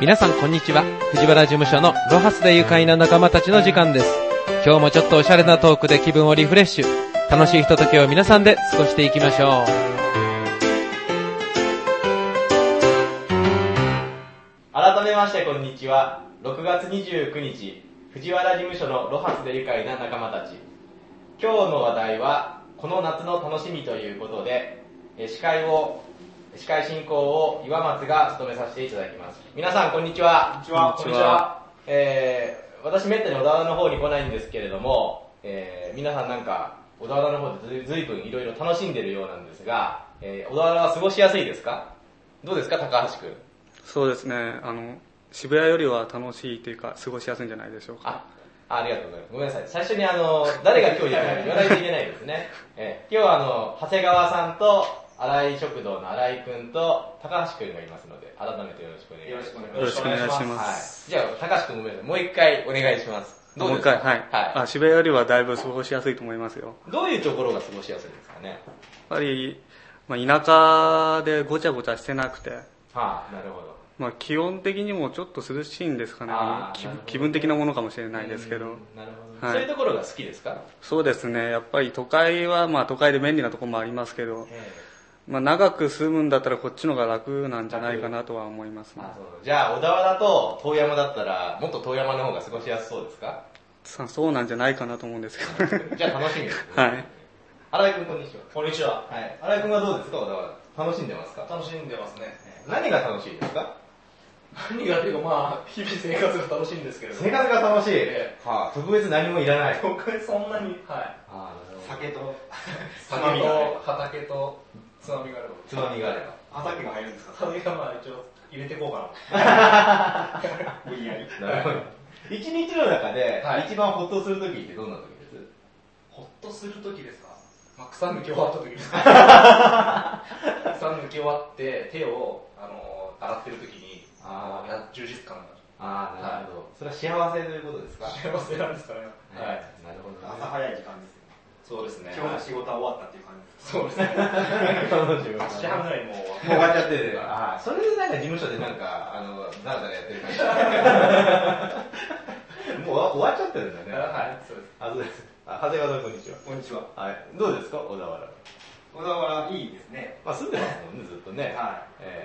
皆さんこんにちは。藤原事務所のロハスで愉快な仲間たちの時間です。今日もちょっとおしゃれなトークで気分をリフレッシュ、楽しいひとときを皆さんで過ごしていきましょう。改めましてこんにちは。6月29日藤原事務所のロハスで愉快な仲間たち。今日の話題はこの夏の楽しみということで、司会進行を岩松が務めさせていただきます。皆さんこんにちは。 こんにちは。 こんにちは。私めったに小田原の方に来ないんですけれども、皆さんなんか小田原の方でずいぶんいろいろ楽しんでるようなんですが、小田原は過ごしやすいですか？どうですか、高橋君？ そうですね、渋谷よりは楽しいというか過ごしやすいんじゃないでしょうか。 ありがとうございます。ごめんなさい。最初に誰が今日言わないといけないですね。今日は長谷川さんと新井食堂の新井くんと高橋くんがいますので、改めてよろしくお願いします。 よろしくお願いします。 じゃあ、高橋くんごめんなさい。もう一回お願いします。どうですか？ もう一回、はい。渋谷よりはだいぶ過ごしやすいと思いますよ。 どういうところが過ごしやすいですかね？やっぱり、田舎でごちゃごちゃしてなくて、 なるほど。 気温的にもちょっと涼しいんですかね。気分的なものかもしれないですけど。 なるほど。そういうところが好きですか？ そうですね。やっぱり都会は、都会で便利なところもありますけど、長く住むんだったらこっちの方が楽なんじゃないかなとは思いますね。 じゃあ小田原と遠山だったらもっと遠山の方が過ごしやすそうですか？ そうなんじゃないかなと思うんですけど。 じゃあ楽しみですね。 はい。 新井君こんにちは。 こんにちは。 はい。新井君はどうですか、小田原？楽しんでますか？ 楽しんでますね。 何が楽しいですか？ 何がっていうか日々生活が楽しいんですけれど。 生活が楽しい。特別何もいらない。 特別そんなに、酒と畑とつまみがあれば。 つまみがあれば。 畑が入るんですか？畑が一応入れていこうかな。無理やり。 なるほど。一日の中で一番ホッとするときってどんなときです？ ホッとするときですか？草抜き終わったときです。草抜き終わって手を洗ってるときに充実感がある。なるほど。それは幸せということですか？ 幸せなんですかね。 はい。なるほど。 朝早い時間ですよ。そうですね。今日の仕事は終わったっていう感じです。そうですね。8時半ぐらいにもう終わっちゃってる。それでなんか事務所でなんか、だらだらやってる感じ。もう終わっちゃってるんだね。 はい、そうです。 そうです。長谷川さんこんにちは。 こんにちは。 はい。どうですか、小田原？ 小田原いいですね。 住んでますもんね、ずっとね。 はい。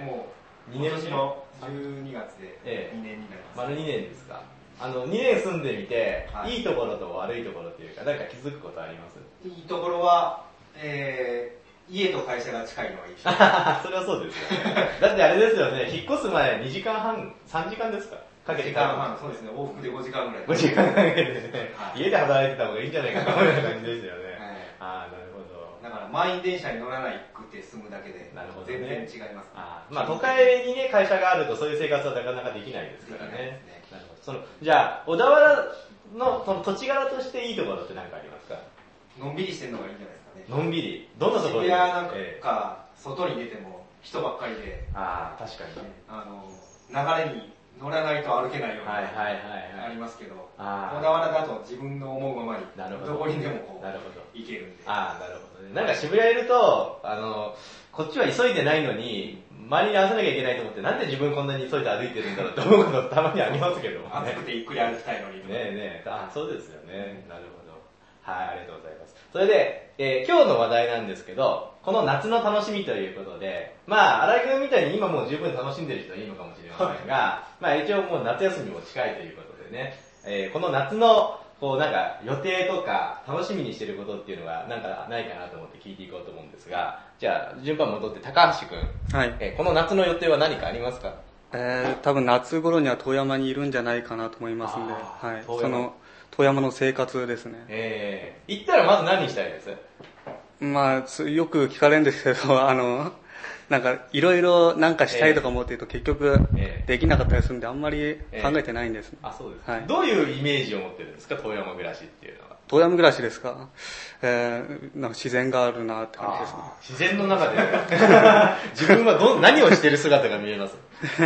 もう、今年の12月で2年になります。 丸2年ですか。2年住んでみて、いいところと悪いところっていうか、なんか気づくことあります？ いいところは、家と会社が近いのがいい。 それはそうですよね。だってあれですよね、引っ越す前2時間半、3時間ですか？かけて時間半、そうですね、往復で5時間ぐらい。 5時間かけてね、家で働いてた方がいいんじゃないかな、みたいな感じですよね。なるほど。 だから満員電車に乗らなくて済むだけで、全然違います。 都会にね、会社があるとそういう生活はなかなかできないですからね。じゃあ、小田原のその土地柄としていいところって何かありますか？ のんびりしてるのがいいんじゃないですかね。 のんびり。どんなところ渋谷なんか、外に出ても人ばっかりで、 確かにね。 流れに乗らないと歩けないようなありますけど、小田原だと自分の思うままにどこにでもこう行けるんで。 なるほどね。なんか渋谷いると、こっちは急いでないのに、周りに合わせなきゃいけないと思って、なんで自分こんなに急いで歩いてるんだろうって思うことたまにありますけどもね。 暑くてゆっくり歩きたいのに。 そうですよね。なるほど。はい、ありがとうございます。それで、今日の話題なんですけど、この夏の楽しみということで、新井君みたいに今もう十分楽しんでる人はいいのかもしれませんが、一応もう夏休みも近いということでね、この夏のなんか予定とか楽しみにしてることっていうのがなんかないかなと思って聞いていこうと思うんですが、じゃあ順番戻って高橋君、この夏の予定は何かありますか？ 多分夏頃には遠山にいるんじゃないかなと思いますんで、その遠山の生活ですね。 行ったらまず何したいです？ よく聞かれるんですけど、なんかいろいろなんかしたいとか思っていると結局できなかったりするんであんまり考えてないんです。 そうですか。どういうイメージを持ってるんですか、遠山暮らしっていうのは？ 遠山暮らしですか？なんか自然があるなって感じですね。 自然の中で自分は何をしてる姿が見えます？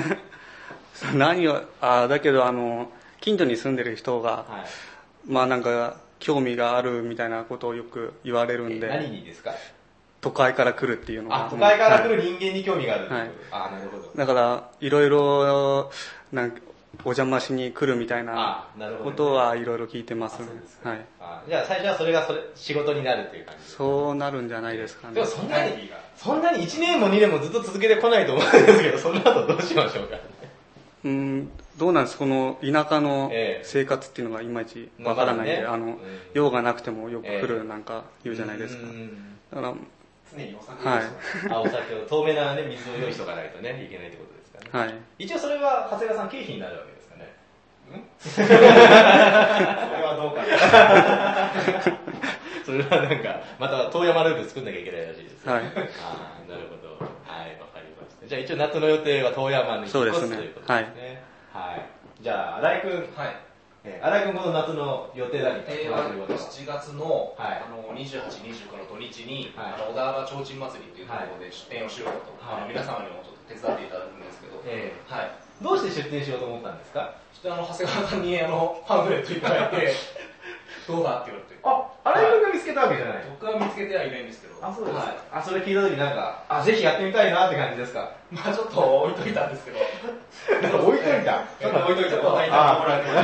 だけど近所に住んでる人が、なんか興味があるみたいなことをよく言われるんで。 何にですか？ 都会から来るっていうのが。 都会から来る人間に興味があるっていう。 はい、 なるほど。 だから、いろいろ、お邪魔しに来るみたいなことはいろいろ聞いてますね。はい。 じゃあ最初はそれが仕事になるっていう感じですか？ そうなるんじゃないですかね。 でもそんなに1年も2年もずっと続けてこないと思うんですけど、その後どうしましょうか？ どうなんです？この田舎の生活っていうのがいまいちわからないんで、用がなくてもよく来るなんか言うじゃないですか。だから、 常にお酒をお酒を、透明なね、水を用意しとかないとね、いけないってことですかね。はい。一応それは、長谷川さん経費になるわけですかね。それはどうかな。それはなんか、また遠山ループ作んなきゃいけないらしいです。はい。なるほど。はい、わかりました。じゃあ一応夏の予定は遠山に引っ越すということですね。はい。じゃあ、新井くん。はい。新井くんこの夏の予定何か 7月の28、29の土日に小田原提灯祭りというところで出店をしようと、皆様にもちょっと手伝っていただくんですけど、 どうして出店しようと思ったんですか？ 長谷川さんにパンフレットいただいて、どうだって言われて。 新井くんが見つけたわけじゃない？ 僕は見つけてはいないんですけど。 そうですか。それ聞いたときなんか、ぜひやってみたいなって感じですか？ まあちょっと置いといたんですけど。 置いといた？ ちょっと置いといたら話題になってもらえて。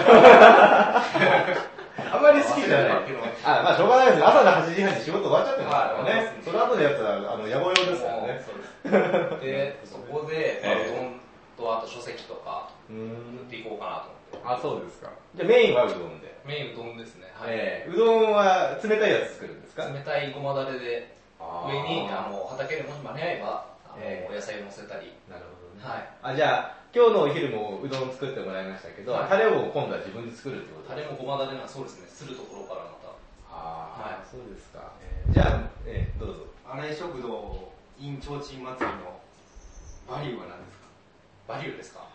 あんまり好きじゃない。まあしょうがないですよ。朝の8時半に仕事終わっちゃってますからね。その後のやつは野暮用ですからね。 そうです。で、そこで、うどんとあと書籍とか、売っていこうかなと思って。 そうですか。じゃあメインはうどんで。 メインうどんですね。 うどんは冷たいやつ作るんですか？ 冷たいごまだれで、上に畑でもし間に合えば、お野菜を乗せたり。 なるほどね。はい。じゃあ、今日のお昼もうどん作ってもらいましたけど、タレを今度は自分で作るってことですか？ タレもごまだれな、そうですね。するところからまた。 そうですか。じゃあ、どうぞ。 新井食堂 in 提灯祭りのバリューは何ですか？ バリューですか？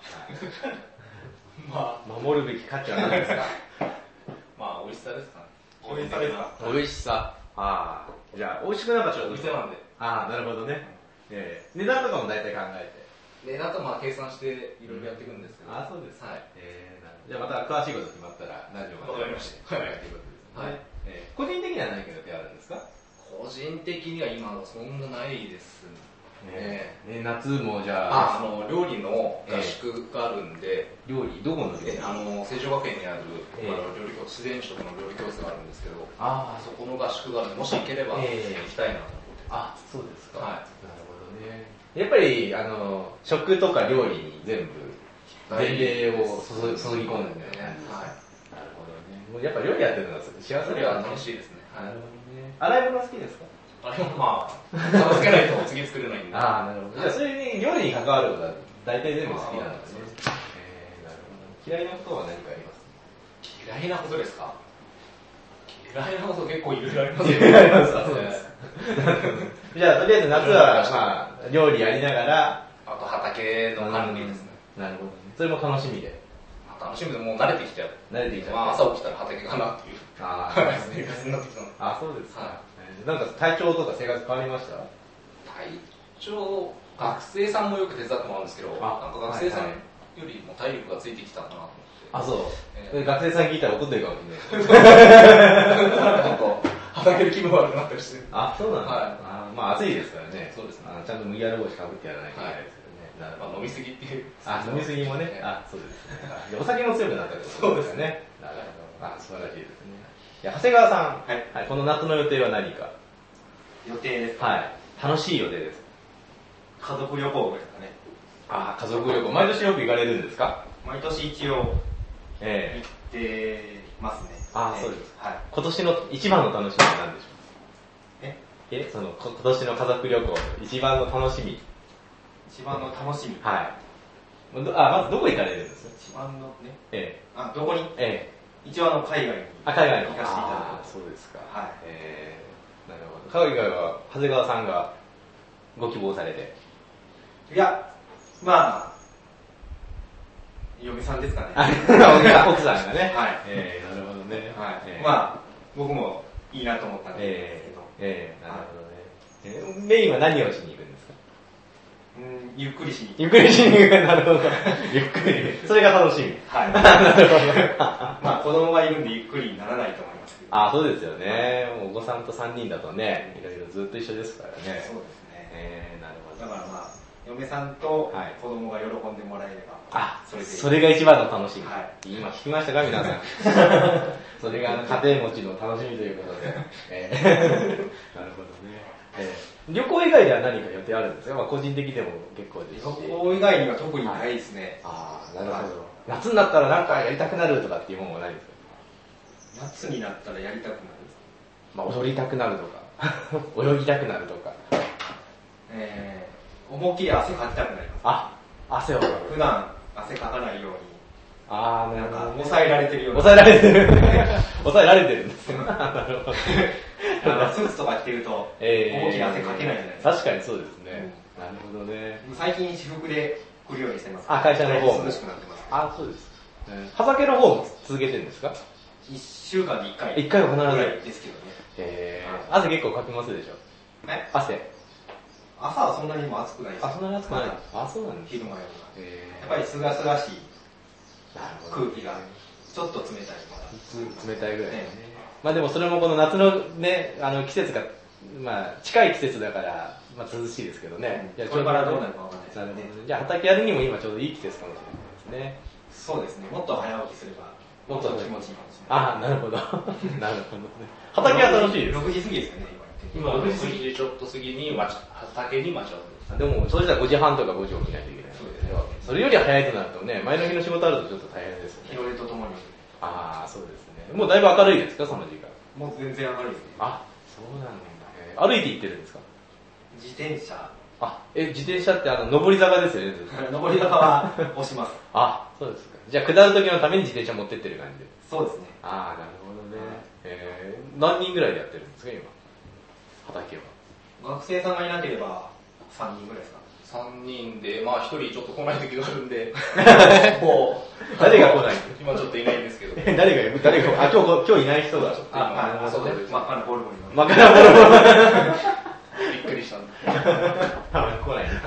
守るべき価値は何ですか？ 美味しさですかね。 美味しさですか？美味しさ。じゃあ、美味しくなかったらお店なんで。 なるほどね。値段とかも大体考えて。 値段と計算していろいろやっていくんですけど。 そうですか。じゃあまた詳しいこと決まったら、ラジオまでやりました。 ということですね。個人的には何か予定あるんですか？ 個人的には今はそんなないですね。 夏もじゃあ料理の合宿があるんで、 料理どこの料理？ 成城学園にある料理教室、自然食の料理教室があるんですけど、そこの合宿があるんで、もし行ければ行きたいなと思って。 そうですか。なるほどね。やっぱり食とか料理に全霊を注ぎ込んでるんだよね。なるほどね。もうやっぱ料理やってるのが幸せでは楽しいですね。 洗い物好きですか？ 洗い物片付けないと次作れないんで。 なるほど。じゃあそれに料理に関わることは大体全部好きなんですね。なるほど。嫌いなことは何かあります？ 嫌いなことですか？嫌いなこと結構いろいろありますよね。 あります。じゃあとりあえず夏は料理やりながら、 あと畑の管理ですね。 なるほど。それも楽しみで。 楽しみでもう慣れてきちゃう。朝起きたら畑かなっていう。生活になってきたの。 そうですか。なんか体調とか生活変わりました？ 体調、学生さんもよく手伝ってもらうんですけど、なんか学生さんよりも体力がついてきたかなと思って。 そう。学生さん聞いたら怒ってるかもしれない。 なんか畑で気分悪くなったりして。 そうなんだ。暑いですからね。 そうですね。 ちゃんと麦わら帽子かぶってやらないといけないですけどね。 飲みすぎっていう。 飲みすぎもね。そうですね。お酒も強くなったってことですね。なるほど。素晴らしいですね。長谷川さん、この夏の予定は何か？ 予定ですか？ 楽しい予定です。 家族旅行ですかね。 家族旅行。毎年よく行かれるんですか？ 毎年一応、行ってますね。 そうです。今年の一番の楽しみは何でしょう？その今年の家族旅行、一番の楽しみ。 一番の楽しみ。 まずどこ行かれるんですか？ 一番のね。どこに？一応海外に。 海外に行かせていただく。 そうですか。なるほど。海外は長谷川さんがご希望されて。 いや、嫁さんですかね。 奥さんがね。なるほどね。 僕もいいなと思ったんですけど。 なるほどね。メインは何をしに行くんですか？ ゆっくりしにゆっくりしに行く。なるほど。ゆっくり。それが楽しみ。 はい。 なるほど。 まあ子供がいるんでゆっくりにならないと思いますけど。 あ、そうですよね。もうお子さんと3人だとね、いろいろずっと一緒ですからね。 そうですね。 なるほど。 だからまあ、嫁さんと子供が喜んでもらえれば、 あ、 それでいい。 それが一番の楽しみ。 はい。 今聞きましたか、皆さん。それが家庭持ちの楽しみということで。なるほどね。旅行以外では何か予定あるんですか？まあ個人的でも結構ですし。 旅行以外には特にないですね。 ああ、なるほど。夏になったらなんかやりたくなるとかっていうものもないですか？ 夏になったらやりたくなる。 まあ踊りたくなるとか、泳ぎたくなるとか。 思いっきり汗かきたくなります。 あ、汗をかく。 普段汗かかないように、 ああ、 なんか抑えられてるような。 抑えられてる。抑えられてるんですよ。なるほど。 スーツとか着てると、思いっきり汗かけないじゃないですか。 確かにそうですね。なるほどね。 最近私服で来るようにしてます。 あ、会社の方も。 涼しくなってます。 あ、そうです。畑の方も続けてるんですか ？1週間に1回。 1回は必ず。 ぐらいですけどね。 汗結構かきますでしょ？汗。 朝はそんなにも暑くないです。 あ、そんなに暑くない。あ、そうなんです。 昼間よりは。やっぱりすがすがしい空気がちょっと冷たいまだ。 冷たいぐらいね。まあでもそれもこの夏のね、季節が、まあ近い季節だから、まあ涼しいですけどね。 これからどうなるかわかんないですね。 じゃあ畑やるにも今ちょうどいい季節かもしれないですね。 そうですね。もっと早起きすれば、もっと気持ちいいかもしれない。 ああ、なるほど。なるほどね。畑は楽しいです。 6時過ぎですよね、 今6時ちょっと過ぎに畑に待ち合わせ。 でも、それじゃ5時半とか5時起きないといけない。そうですね。それより早いとなるとね、前の日の仕事あるとちょっと大変ですよね。 日の出とともに。 ああ、そうですね。もうだいぶ明るいですか、その時間。 もう全然明るいですね。 あ、そうなんだ。歩いて行ってるんですか？ 自転車。 あ、自転車って上り坂ですよね、ずっと。 上り坂は押します。 あ、そうですか。じゃあ下る時のために自転車持ってってる感じで。 そうですね。 ああ、なるほどね。何人ぐらいでやってるんですか、今。畑は。 学生さんがいなければ3人ぐらいですか ？3人で、まあ1人ちょっと来ない時があるんで、 誰が来ないの？ 今ちょっといないんですけど。 誰が、あ、今日いない人が。 あ、そうです。真っ赤なボルボに。 真っ赤なボルボ。 びっくりしたんで。 多分来ないな。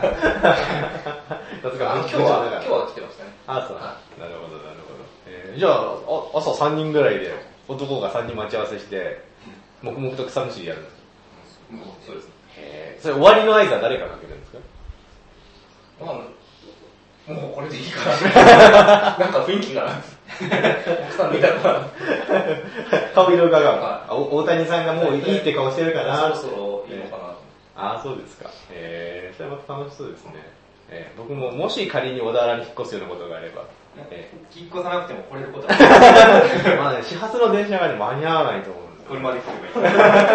今日は来てましたね。 あ、そう。なるほど、なるほど。じゃあ、朝3人ぐらいで、男が3人待ち合わせして、黙々と草むしりやるんですか？ そうですね。 それ終わりの合図は誰がかけるんですか？ まあ、もうこれでいいかな。なんか雰囲気が、奥さんみたいな。 顔色が大谷さんがもういいって顔してるかな。 そろそろいいのかな。 あ、そうですか。それはまた楽しそうですね。僕ももし仮に小田原に引っ越すようなことがあれば。 引っ越さなくても来れることはまあね、始発の電車がね、間に合わないと思うんですよ。 車で来れ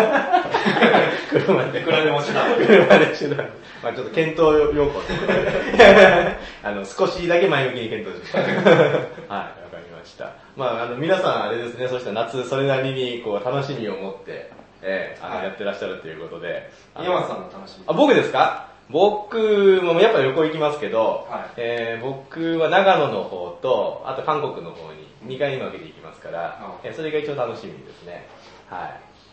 ばいい。いくらでも手段。 車で手段。まあちょっと検討要項ということで、少しだけ前向きに検討しました。はい、わかりました。まあ皆さんあれですね、そしたら夏それなりにこう楽しみを持って、やってらっしゃるということで。 山松さんの楽しみ。 あ、僕ですか？僕もやっぱ旅行行きますけど、僕は長野の方と、あと韓国の方に2回に分けて行きますから、それが一応楽しみですね。はい。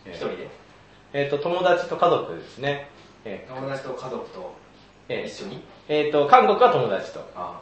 一人で友達と家族ですね。 友達と家族と一緒に韓国は友達と。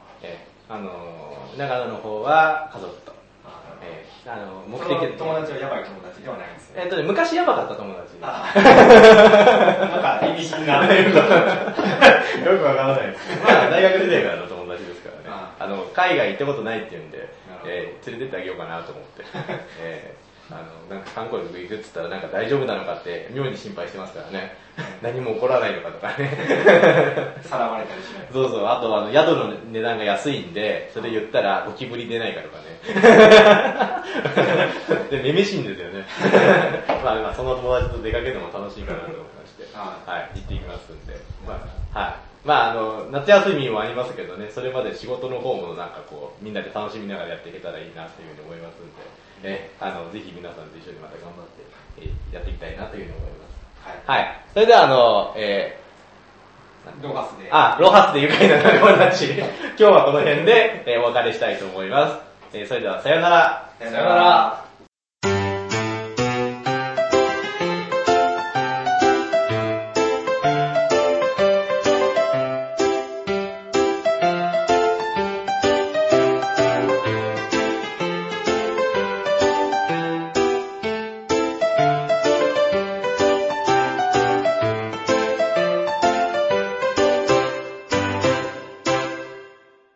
長野の方は家族と。 目的友達はやばい友達ではないんですね。 昔やばかった友達。 なんか意味深な。 よくわからないです。まあ大学時代からの友達ですからね。海外行ったことないっていうんで、連れてってあげようかなと思って。なんか韓国行くって言ったらなんか大丈夫なのかって妙に心配してますからね。何も起こらないのかとかね。 さらわれたりしない。 そうそう。あと宿の値段が安いんで、それ言ったらゴキブリ出ないかとかね。で、めめしいんですよね。まあその友達と出かけても楽しいかなと思いまして。はい、行ってきますんで。はい。まあ夏休みもありますけどね、それまで仕事の方もなんかこう、みんなで楽しみながらやっていけたらいいなというふうに思いますんで。ぜひ皆さんと一緒にまた頑張ってやっていきたいなというふうに思います。はい。はい。それではロハスで。 ロハスで愉快な仲間たち。今日はこの辺でお別れしたいと思います。それではさようなら。 さようなら。